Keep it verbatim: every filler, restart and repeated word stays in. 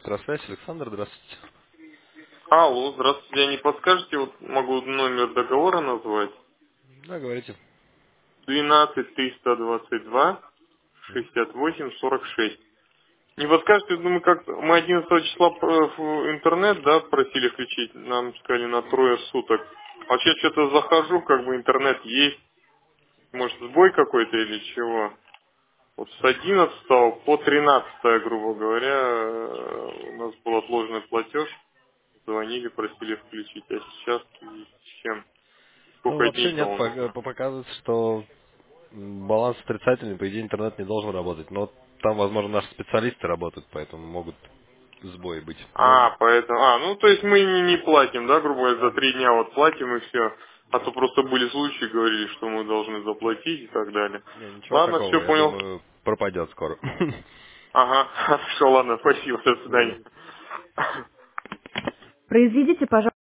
Электросвязь. Александр, здравствуйте. Алло, здравствуйте, а не подскажете, вот могу номер договора назвать? Да, говорите. Двенадцать триста двадцать два Мгм. шестьдесят восемь сорок шесть. Не подскажете, думаю, как мы одиннадцатого числа п- в интернет, да, просили включить, нам сказали на трое суток. А вообще что-то захожу, как бы интернет есть, может сбой какой-то или чего. Вот с одиннадцатого по тринадцатое, грубо говоря, э, у нас был отложенный платеж, звонили, просили включить, а сейчас в связи с чем? Ну, Сколько вообще дней-то нет, он? по- по- показывается, что м, баланс отрицательный, по идее интернет не должен работать. Но там, возможно, наши специалисты работают, поэтому могут сбои быть. Но А, поэтому, а, ну то есть мы не, не платим, да, грубо говоря, за да, три дня вот платим и все. А да. то просто были случаи, говорили, что мы должны заплатить и так далее. Не, ничего Ладно, такого, все я понял. думаю, пропадет скоро. Ага, хорошо, ладно, спасибо, до До свидания. свидания. Произведите, пожалуйста.